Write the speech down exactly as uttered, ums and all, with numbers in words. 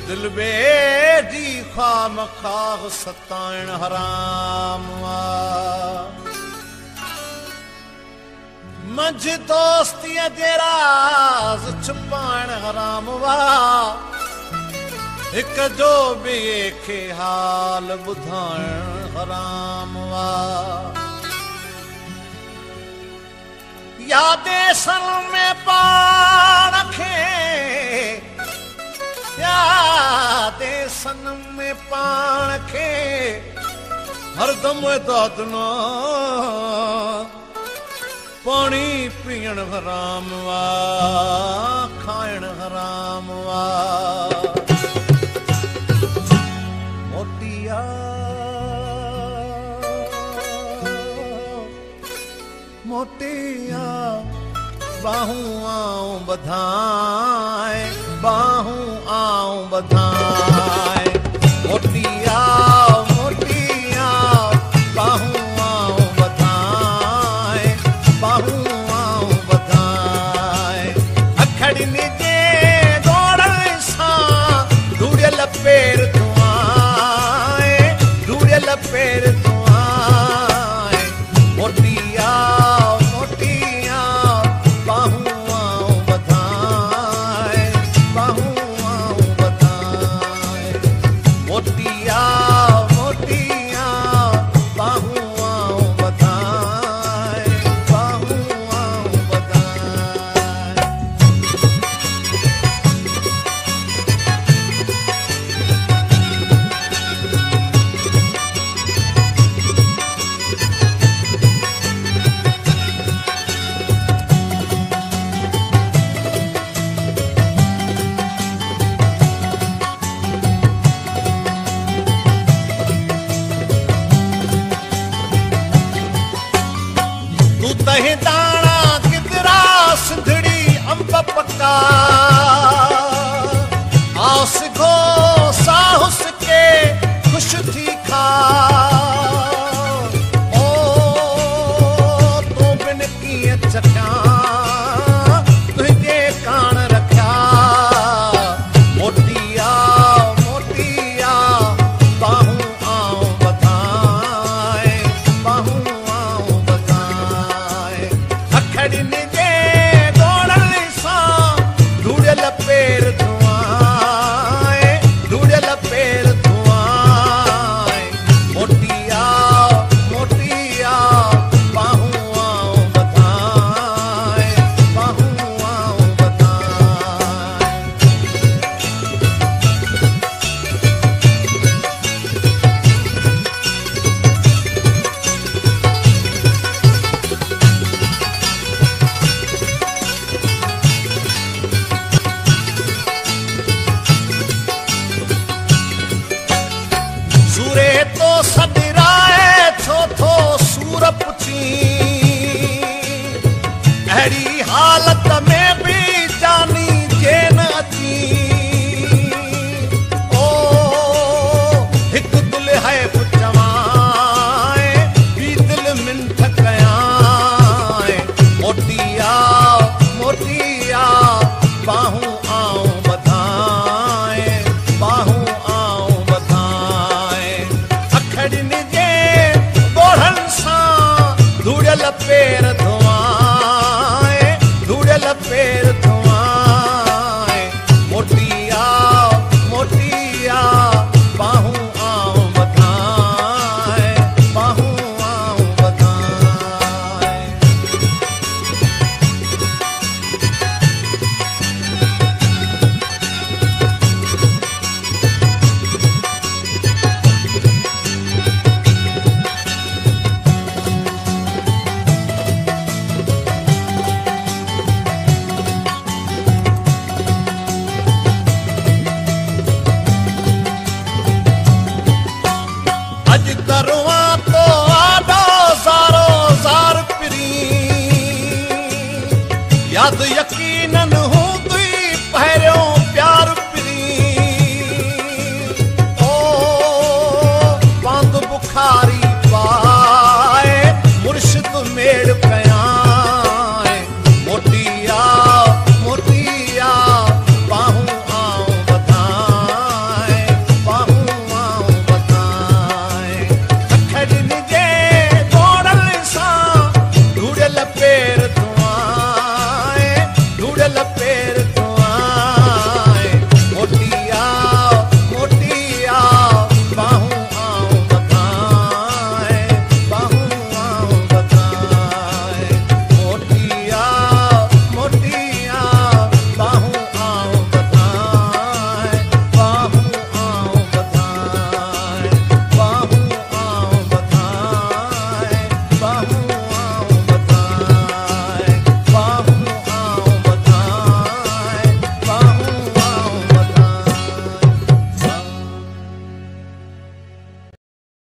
दिल बे जी ख़ाम खाह सताइण हराम मंझ दोस्तीअ जे राज़ छुपाइण हराम वा हिक जो ॿिए खे हाल ॿुधाइण हराम वा यादे सन में पाण खे यादे सन में पाण खे हरदम दादना पानी पीअण हराम वा खाइण हराम वा मोटिया मोटिया बाहूं आऊं बधाए बाहूं आऊं बधाए मोटिया मोटिया बाहूं आऊं बधाए बाहूं आऊं बधाए अखड़िन जे दौड़ण सां ढूढ़ियल पेर दुआए ढूढ़ियल पेर दुआए मोटिया मोटिया बाहूं आऊं बधाए बाहूं आऊं बधाए मोटिया मोटिया बाहूं आऊं बधाए बाहूं आऊं बधाए तूं तहे दाणा गिदरा सिंधड़ी अंब पका